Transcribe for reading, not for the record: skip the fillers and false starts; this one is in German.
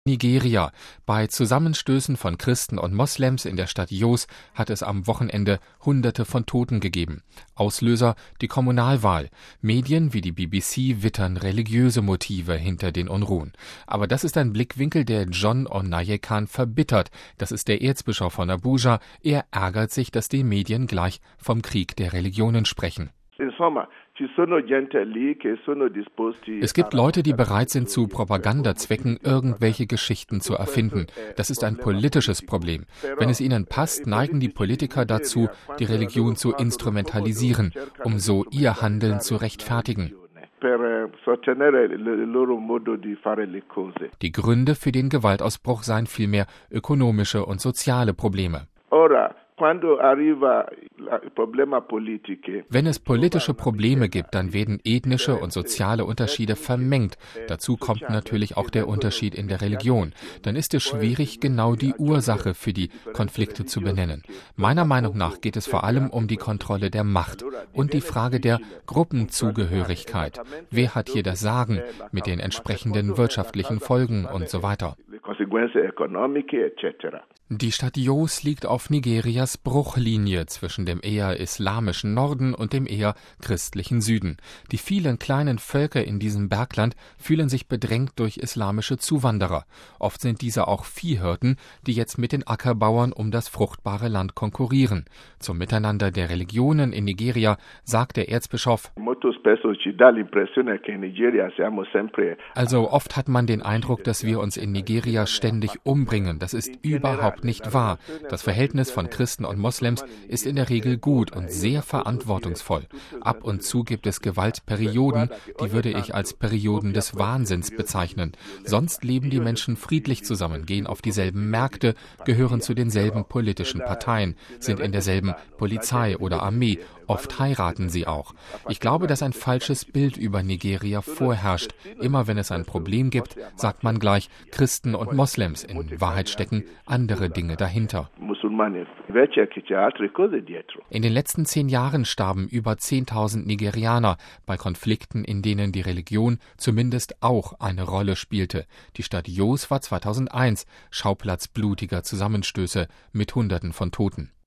Nigeria. Bei Zusammenstößen von Christen und Moslems in der Stadt Jos hat es am Wochenende Hunderte von Toten gegeben. Auslöser die Kommunalwahl. Medien wie die BBC wittern religiöse Motive hinter den Unruhen. Aber das ist ein Blickwinkel, der John Onyekan verbittert. Das ist der Erzbischof von Abuja. Er ärgert sich, dass die Medien gleich vom Krieg der Religionen sprechen. Es gibt Leute, die bereit sind, zu Propagandazwecken irgendwelche Geschichten zu erfinden. Das ist ein politisches Problem. Wenn es ihnen passt, neigen die Politiker dazu, die Religion zu instrumentalisieren, um so ihr Handeln zu rechtfertigen. Die Gründe für den Gewaltausbruch seien vielmehr ökonomische und soziale Probleme. Wenn es politische Probleme gibt, dann werden ethnische und soziale Unterschiede vermengt. Dazu kommt natürlich auch der Unterschied in der Religion. Dann ist es schwierig, genau die Ursache für die Konflikte zu benennen. Meiner Meinung nach geht es vor allem um die Kontrolle der Macht und die Frage der Gruppenzugehörigkeit. Wer hat hier das Sagen mit den entsprechenden wirtschaftlichen Folgen und so weiter. Die Stadt Jos liegt auf Nigerias Bruchlinie zwischen dem eher islamischen Norden und dem eher christlichen Süden. Die vielen kleinen Völker in diesem Bergland fühlen sich bedrängt durch islamische Zuwanderer. Oft sind diese auch Viehhirten, die jetzt mit den Ackerbauern um das fruchtbare Land konkurrieren. Zum Miteinander der Religionen in Nigeria sagt der Erzbischof: Also oft hat man den Eindruck, dass wir uns in Nigeria ständig umbringen. Das ist überhaupt nicht wahr. Das Verhältnis von Christen und Moslems ist in der Regel gut und sehr verantwortungsvoll. Ab und zu gibt es Gewaltperioden, die würde ich als Perioden des Wahnsinns bezeichnen. Sonst leben die Menschen friedlich zusammen, gehen auf dieselben Märkte, gehören zu denselben politischen Parteien, sind in derselben Polizei oder Armee. Oft heiraten sie auch. Ich glaube, dass ein falsches Bild über Nigeria vorherrscht. Immer wenn es ein Problem gibt, sagt man gleich Christen und Moslems. In Wahrheit stecken andere Dinge dahinter. In den letzten 10 Jahren starben über 10.000 Nigerianer bei Konflikten, in denen die Religion zumindest auch eine Rolle spielte. Die Stadt Jos war 2001 Schauplatz blutiger Zusammenstöße mit Hunderten von Toten.